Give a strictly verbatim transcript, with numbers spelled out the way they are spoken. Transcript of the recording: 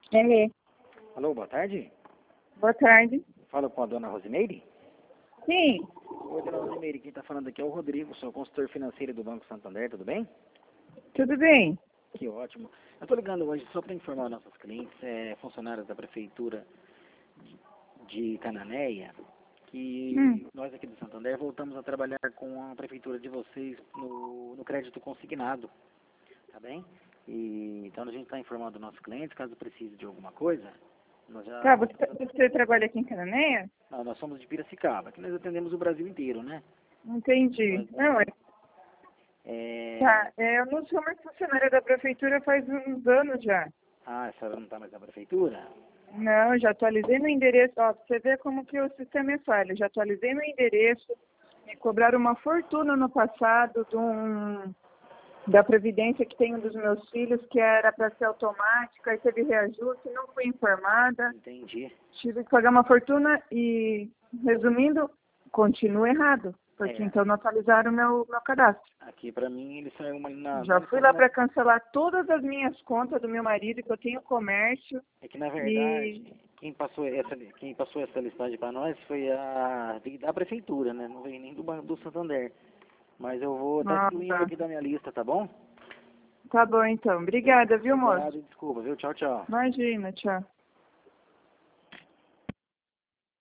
É. Alô, boa tarde. Boa tarde. Fala com a dona Rosimeire? Sim. Oi, dona Rosimeire, quem está falando aqui é o Rodrigo, sou consultor financeiro do Banco Santander, tudo bem? Tudo bem? Que ótimo. Eu estou ligando hoje só para informar nossos clientes, é, funcionários da Prefeitura de Cananéia, que Hum. nós aqui do Santander voltamos a trabalhar com a Prefeitura de vocês no, no crédito consignado, tá bem? E, então a gente está informando nossos clientes, caso precise de alguma coisa, nós já... Tá, você, você trabalha aqui em Cananéia? Não, nós somos de Piracicaba, que nós atendemos o Brasil inteiro, né? Entendi. Nós, Não, é... é... Tá, é, eu não sou mais funcionária da prefeitura faz uns anos já. Ah, a senhora não está mais na Prefeitura? Não, já atualizei meu endereço. Ó, pra você ver como que o sistema é falho. Já atualizei meu endereço. Me cobraram uma fortuna no passado de um, da Previdência que tem um dos meus filhos, que era para ser automática, aí teve reajuste, não fui informada. Entendi. Tive que pagar uma fortuna e, resumindo, continua errado. Porque É. então não atualizaram o meu, meu cadastro. Aqui pra mim ele saiu uma... Na, Já na- fui lá para cancelar todas as minhas contas do meu marido, que eu tenho comércio. É que na E verdade, quem passou essa, quem passou essa listagem pra nós foi a da Prefeitura, né? Não veio nem do Banco do Santander. Mas eu vou estar ah, excluindo tá. aqui da minha lista, tá bom? Tá bom então. Obrigada, viu, moço? Obrigado e desculpa, viu? Tchau, tchau. Imagina, tchau.